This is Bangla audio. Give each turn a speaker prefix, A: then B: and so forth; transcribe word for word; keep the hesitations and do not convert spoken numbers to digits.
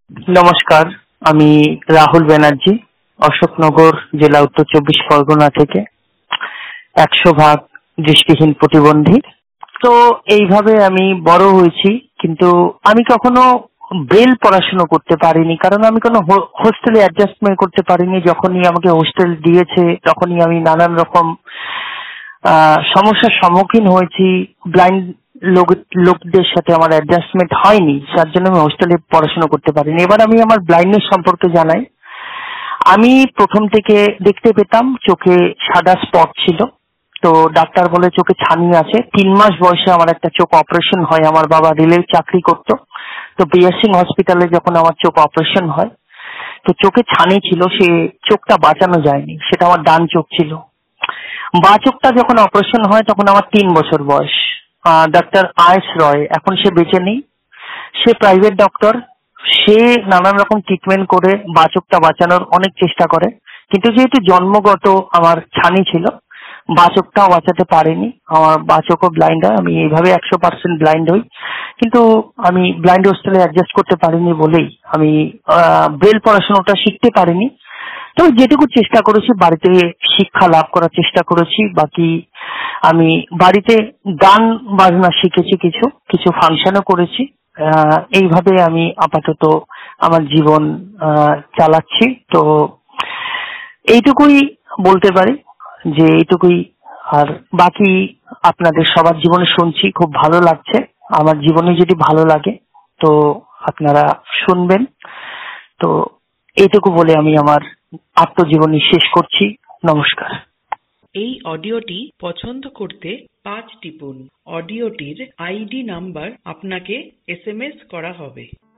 A: নমস্কার, আমি রাহুল ব্যানার্জি, অশোকনগর জেলা, উত্তর চব্বিশ পরগনা থেকে একশো ভাগ দৃষ্টিহীন প্রতিবন্ধী। তো এইভাবে আমি বড় হয়েছি, কিন্তু আমি কখনো ব্রেল পড়াশুনো করতে পারিনি, কারণ আমি কোনো হোস্টেলে অ্যাডজাস্টমেন্ট করতে পারিনি। যখনই আমাকে হোস্টেল দিয়েছে তখনই আমি নানান রকম আহ সমস্যার সম্মুখীন হয়েছি। ব্লাইন্ড লোক লোকদের সাথে আমার অ্যাডজাস্টমেন্ট হয়নি, যার জন্য আমি হোস্টেলে পড়াশোনা করতে পারিনি। এবার আমি আমার ব্লাইন্ডনেস সম্পর্কে জানাই। আমি প্রথম থেকে দেখতে পেতাম, চোখে সাদা স্পট ছিল। তো ডাক্তার বলে চোখে ছানি আছে। তিন মাস বয়সে আমার একটা চোখ অপারেশন হয়। আমার বাবা রেলের চাকরি করতো, তো বিআর সিং হসপিটালে যখন আমার চোখ অপারেশন হয়, তো চোখে ছানি ছিল, সে চোখটা বাঁচানো যায়নি। সেটা আমার ডান চোখ ছিল। বাঁ চোখটা যখন অপারেশন হয় তখন আমার তিন বছর বয়স। ডাক্তার আয়েশ রয়, এখন সে বেঁচে নেই, সে প্রাইভেট ডক্টর। সে নানান রকম ট্রিটমেন্ট করে বাঁ চোখটা বাঁচানোর অনেক চেষ্টা করে, কিন্তু যেহেতু জন্মগত আমার ছানি ছিল, বাঁ চোখটাও বাঁচাতে পারেনি। আমার বাঁ চোখও ব্লাইন্ড হয়। আমি এইভাবে একশো পার্সেন্ট ব্লাইন্ড হই, কিন্তু আমি ব্লাইন্ড হোস্টেলে অ্যাডজাস্ট করতে পারিনি বলেই আমি ব্রেল পড়াশোনাটা শিখতে পারিনি। তো যেটুকু চেষ্টা করেছি, বাড়িতে শিক্ষা লাভ করার চেষ্টা করেছি। বাকি আমি বাড়িতে গান বাজনা শিখেছি, কিছু কিছু ফাংশনও করেছি। এইভাবে আমি আপাতত আমার জীবন চালাচ্ছি। তো এইটুকুই বলতে পারি, যে এইটুকুই। আর বাকি আপনাদের সবার জীবনে শুনছি, খুব ভালো লাগছে। আমার জীবনে যদি ভালো লাগে তো আপনারা শুনবেন। তো এইটুকু বলে আমি আমার আত্মজীবনী শেষ করছি। নমস্কার।
B: এই অডিওটি পছন্দ করতে পাঁচ টিপুন। অডিওটির আইডি নাম্বার আপনাকে এস এম এস করা হবে।